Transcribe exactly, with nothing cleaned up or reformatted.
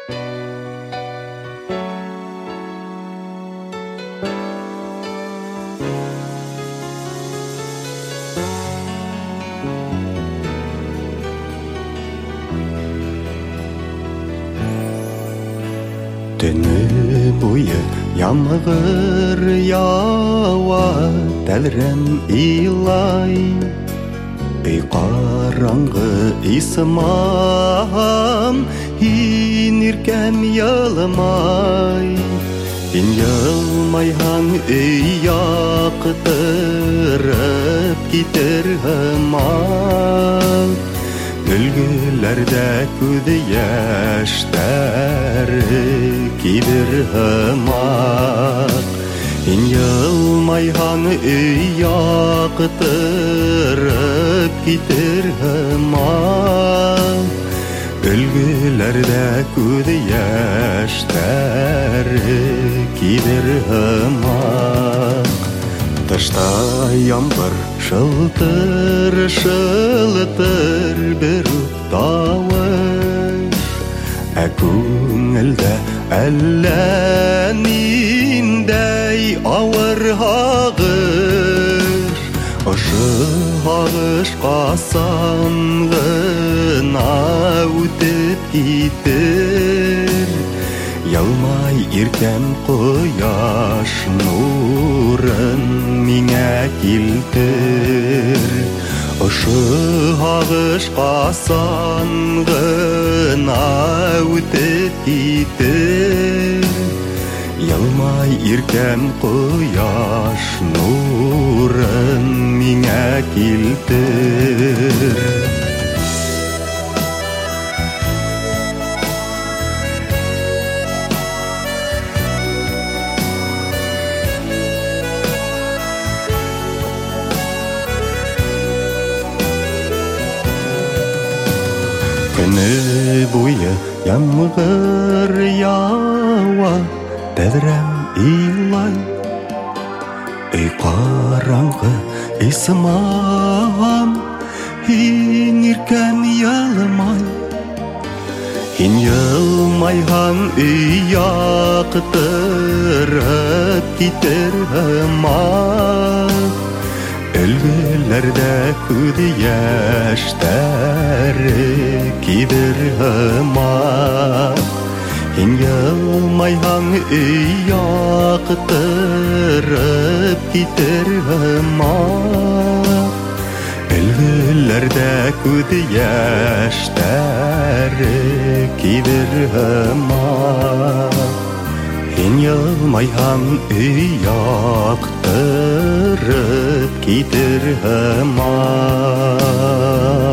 Түні бойы ямғыр яуа, тәлірім илай. Үй қараңғы исымам, ин иркәм йылмай. Ин йылмайһаң үй яқтырып китер һыман. Гүлгүләрдә күҙ йәштәре кибер һымак. Ин йылмайһаң өй яҡтырып китер һымак. Гүлгүләрдә күҙ йәштәре кибер һымак. Тышта ямғыр шылтыр, шылтыр бер үк тауыш. Ә күңелдә әллә ниндәй ауыр һағыш. Ошо һағыш ҡасан ғына үтеп китер. Ялмай иркәм ҡояш нурын миңә килтер. Ошо һағыш ҡасан ғына үтеп китер. Ялмай иркәм ҡояш нурын миңә килтер. Көне буйы ямғыр яуа, тәҙрәм илай. Өй ҡараңғы исымам, һин иркәм йылмай. Һин йылмайһаң өй яҡтырып китер һымак. Өлгөләрдә күҙ йәштәре кибер һымак. Һин йылмайһаң өй яҡтырып китер һымак. Өлгөләрдә күҙ йәштәре кибер һымак. Һин йылмайһаң өй яҡтырып китер һымак.